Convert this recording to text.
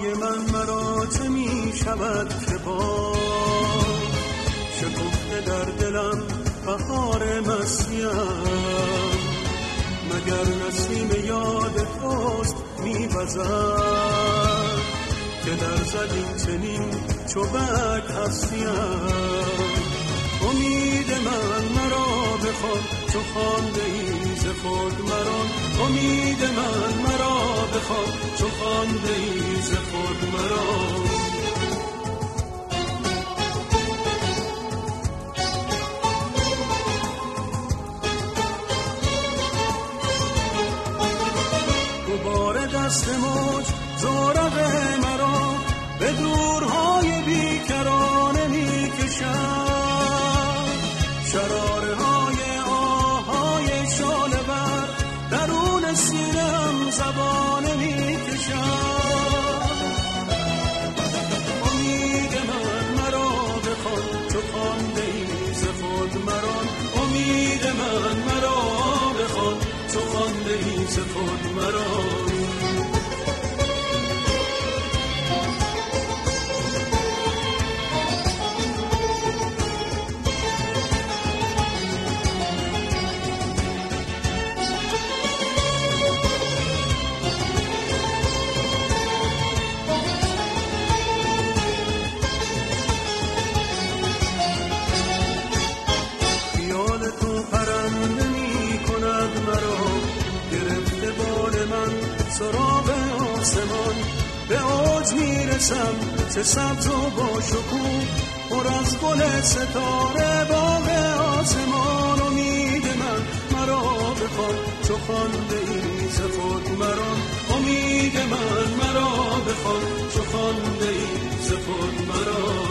های من مرا چه می شود که با شکفته در دلم بهار مسیم، مگر نسیم یاد توست می وزد که در زدین چنین چو برگ هستیم. امید من مرا بخوان چو خوانده ای ز خود مران، امید من مرا بخوان چو خوانده ای ز خود مران. دوباره دست موج زورق مرا به دورهای بیکرانه می کشد، شراره های آهای شعله ور درون سینه‌ام زبانه می کشد. امید من مرا بخوان چو خوانده ای ز خود مران، امید من مرا بخوان چو خوانده ای ز خود مران. سراغ آسمان به اوج میرسم چه سبز و با شکوه، پر از گل ستاره باغ آسمان. امید من مرا بخوان چو خوانده ای ز خود مران، امید من مرا بخوان چو خوانده ای ز خود مران.